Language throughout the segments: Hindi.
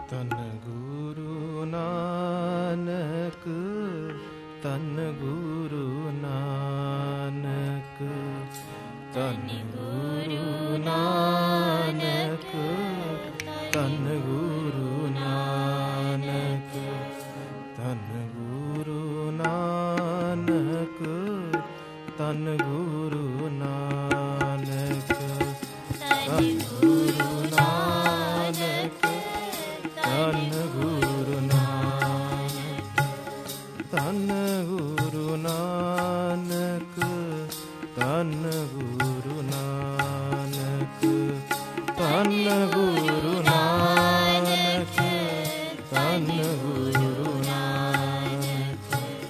तन गुरु नानक, तन गुरु नानक, तन गुरु नानक, तन गुरु नानक, तन गुरु नानक, तन गुरु नानक, तन गुरु नानक, तन गुरु नानक, तन गुरु नानक, तन गुरु नानक, तन गुरु नानक, तन गुरु नानक।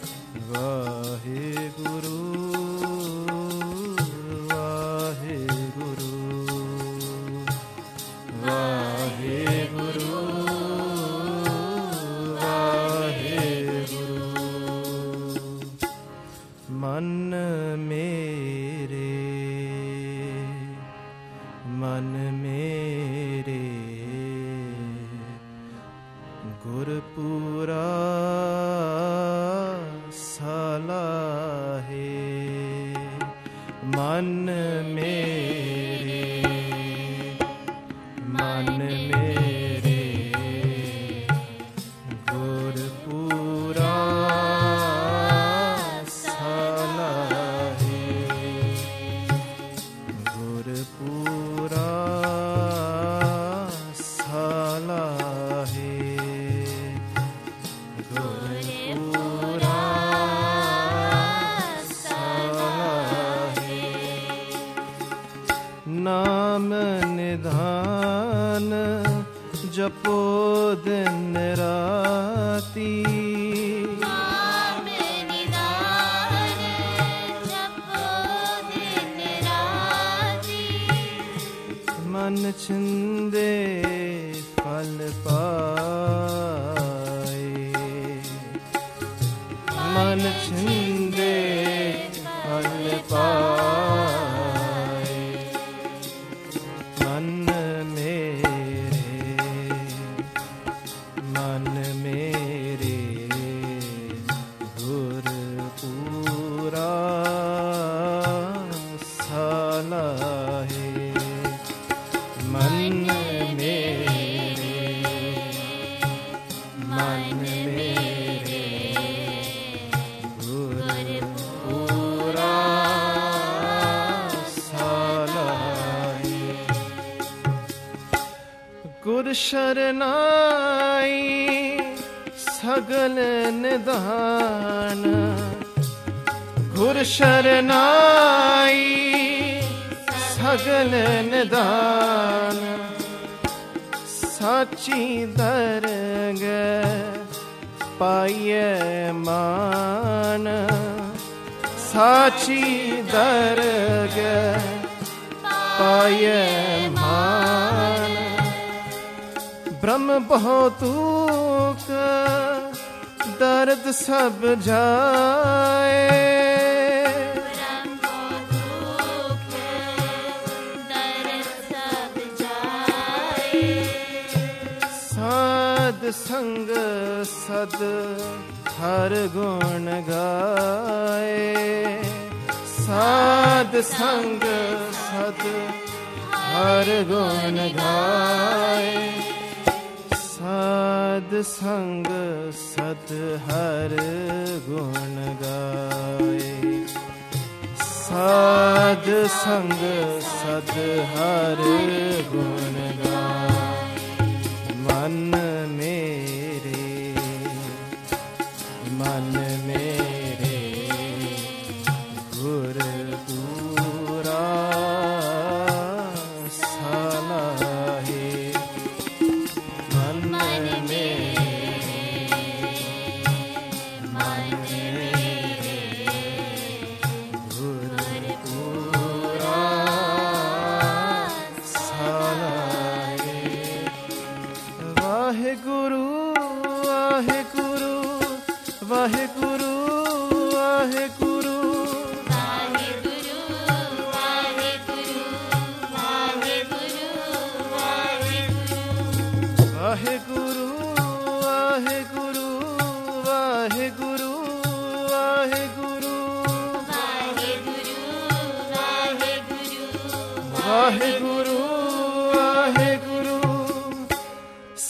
वाहेगुरु वाहेगुरु वाहेगुरु वाहेगुरु। मन मेरे, मन मेरे, गुरपुरा सलाहे। मन मेरे, मन मेरे, गुरपुरा सलाहे, गुरपुरा सलाहे, गुरपुरा सलाहे। नाम निधान जपो दिन राती, नाम निधान जपो दिन राती। मन छिंदे फल पाए, मन छिंदे फल पाए। मन मेरे, मन मेरे, गुरपुरा सलाहे। मन मेरे, मन मेरे, गुरपुरा सलाहे। गुर शरनाई सगल निधान, गुर शरनाई सगल निधान। साची दरगह पाइये मान, साची दरगह पाइये मान। ब्रह्म बहुतूक दर्द सब जाए, ब्रह्म दुख दर्द सब जाए। साध संग सद हर गुण गाए, साध संग सद हर गुण गाए। साध संग सद हर गुण गाए, साध संग सद हर गुण गाए। मन मेरे, मन मेरे, गुरपुरा सलाहे। मन मेरे, मन मेरे, गुरपुरा सलाहे। वाहेगुरु वाहेगुरु वाहेगुरु वाहेगुरु वाहेगुरु वाहेगुरु वाहेगुरु वाहेगुरु वाहेगुरु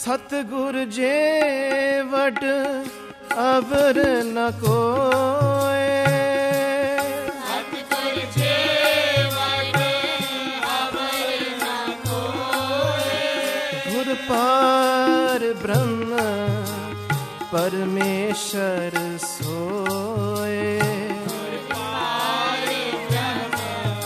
सतगुर जे वट अवर न कोय, सतगुर जे वट अवर न कोय। गुर पार ब्रह्म परमेश्वर सोय, पार ब्रह्म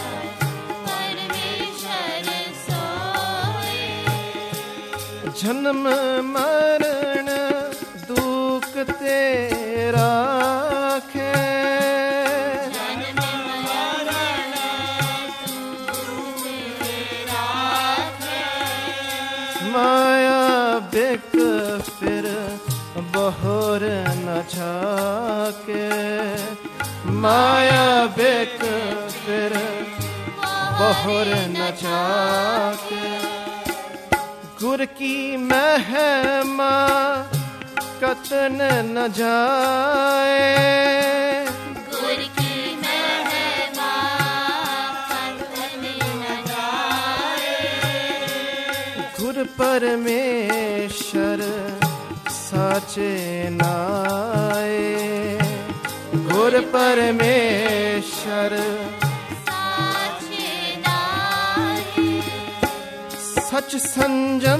परमेश्वर सोय। जन्म मरण दुख ते राखे, जन्म मरण दुख ते राखे। माया बिक फिर बहोर न झाके, माया बिक फिर बहोर न झाके। गुर की महिमा कतन न जाए, गुर की महिमा कतन न जाए। गुर परमेश्वर साचे नाए, गुर परमेश्वर साचे नाए। सच संजम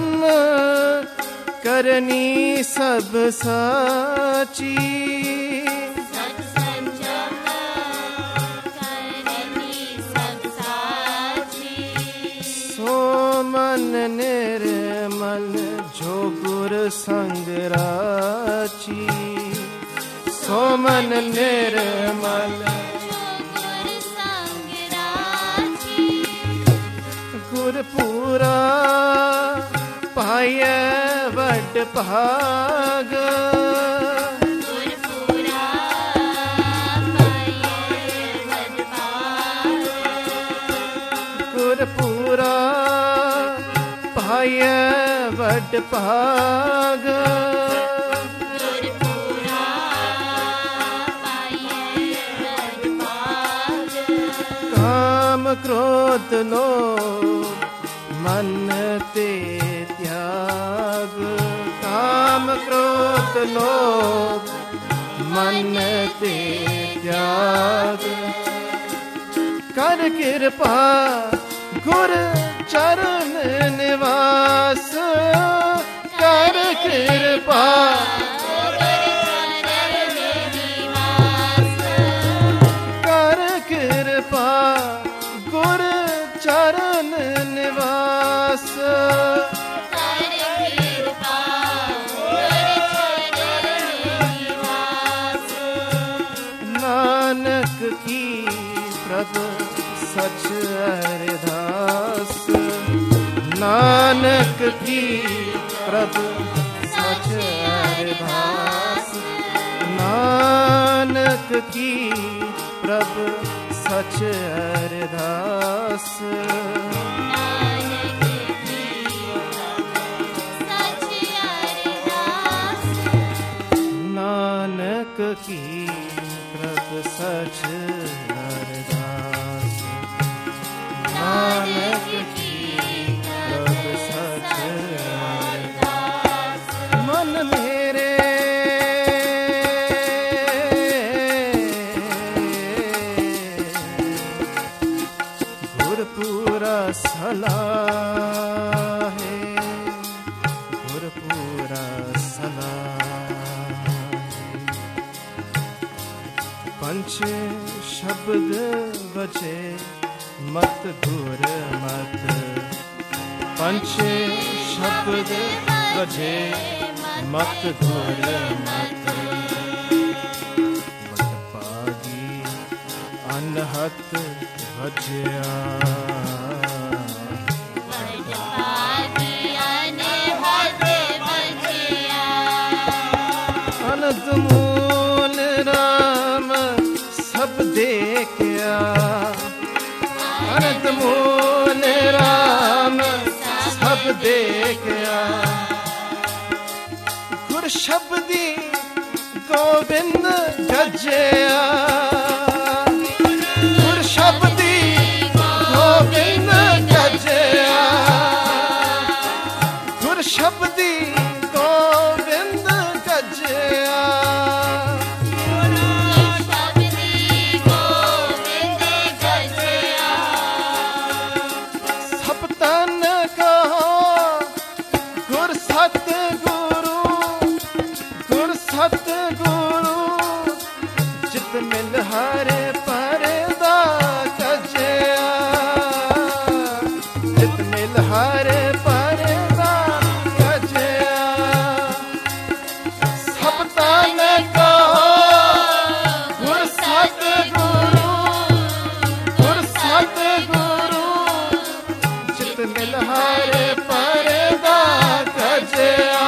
करनी सब साची, सच संजम करनी सब साची। सो मन निर्मल जो गुर संग राची, सो मन निर्मल जो गुर संग राची। गुर पूरा पाए वड भाग, गुर पूरा पाए वड भाग। गुर पूरा पाए वड भाग। गुर पूरा पाए वड भाग। काम क्रोध लोभ मन ते त्याग, काम क्रोध लोभ मन ते त्याग। कर कृपा गुर चरण निवास, कर कृपा कर कृपा गुर चरण निवास। नानक की प्रभ सच अरदास, नानक की प्रभ सच अरदास, नानक की प्रभ सच अरदास। नानक की प्रभ सच अरदास, नानक की प्रभ सच अरदास। मन मेरे गुर पूरा सलाह है, गुर पूरा सलाह। पंच शब्द बचे मत गुर मत, पंच शब्द बचे मत गुर मत। बट पागी अनहत भजया, अनंत मूल राम सब देखया, अनंत मूल राम सब देखया। गुर शब्दी गोविंद गजया, गुर शब्दी गोविंद गजया, गुर शब्दी ਗੁਰ ਸਤ ਗੁਰੂ ਗੁਰ ਸਤ ਗੁਰੂ ਜਿਤ ਮਿਲ ਹਰੇ ਪਰਦਾ ਕਜਿਆ ਜਿਤ ਮਿਲ ਹਰੇ ਪਰਦਾ ਕਜਿਆ ਸਭ ਤਨ ਕੋ ਗੁਰ ਸਤ ਗੁਰੂ ਗੁਰ ਸਤ ਗੁਰੂ ਜਿਤ ਮਿਲ ਹਰੇ ਪਰਦਾ ਕਜਿਆ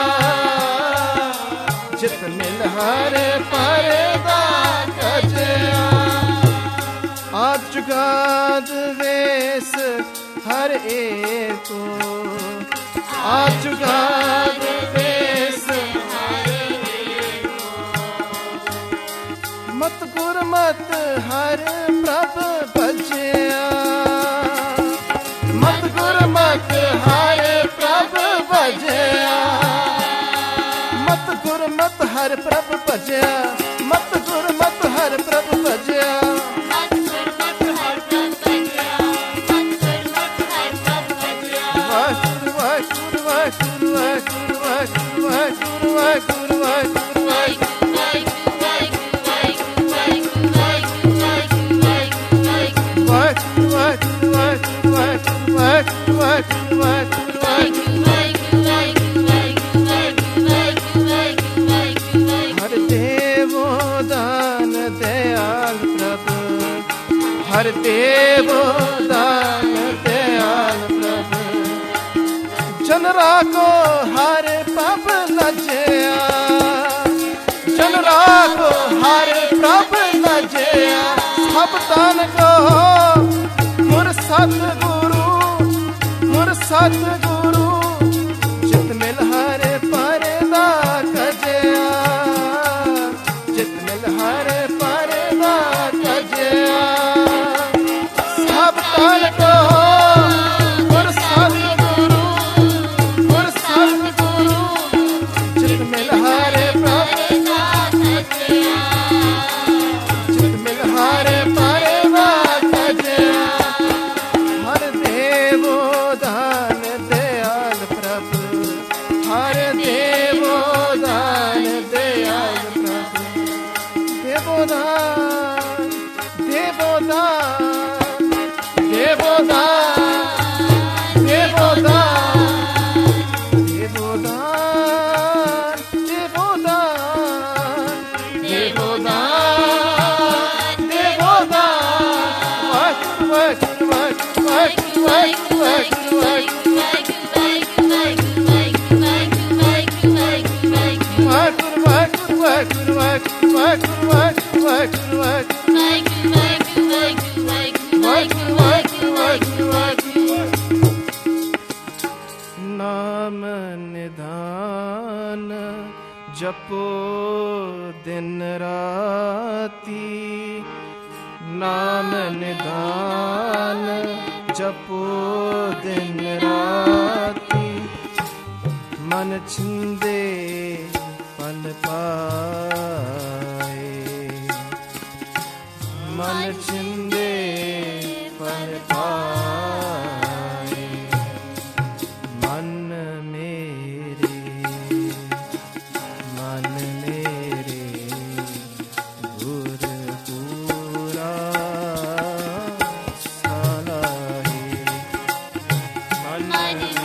ਜਿਤ ਮਿਲ ਹਰੇ ਪਰਦਾ ਕਜਿਆ ਆਦ ਜੁਗਾਦ ਵੇਸ ਹਰ ਏਕੋ ਆਦ ਜੁਗਾਦ ਵੇਸ ਮਤ ਗੁਰਮਤ ਹਰ ਪ੍ਰਭ ਭਜਿਆ ਮਤ ਗੁਰਮਤ ਹਰ ਪ੍ਰਭ ਭਜਿਆ ਮਤ ਗੁਰਮਤ ਹਰ ਪ੍ਰਭ ਭਜਿਆ ਮਤ ਗੁਰਮਤ ਹਰ ਪ੍ਰਭ ਭਜਿਆ ਵਾਹਿਗੁਰੂ ਵਾਹਿਗੁਰੂ ਵਾਹਿਗੁਰੂ ਵਾਹਿਗੁਰੂ ਵਾਹਿਗੁਰੂ ਵਾਹਿਗੁਰੂ ਵਾਹਿਗੁਰੂ हर देवो दान दयाल प्रभु हर देवो दान दयाल प्रभु जनरा को हर पब लजया जनरा को हर प्रभ लजया सब तन को गुर सत गुरु जित मिल हरे परदा कजया जित मिल हरे परदा कजया सब तन को गुर सत गुरु जित मिल हरे परदा कजया जित मिल हरे परदा कजया हर देवो दान दयाल प्रभु हर देवो दान दयाल प्रभु देवो दान देवो दान देवो दान देवो दान देवो दान देवो दान देवो दान देवो दान वाहिगुरू वाहिगुरू नाम निधान जपो दिन राती नाम निधान जपो दिन राती मन छिंदे पन पाए मन छिंदे पन पाए मन मेरे गुर पूरा साला है मन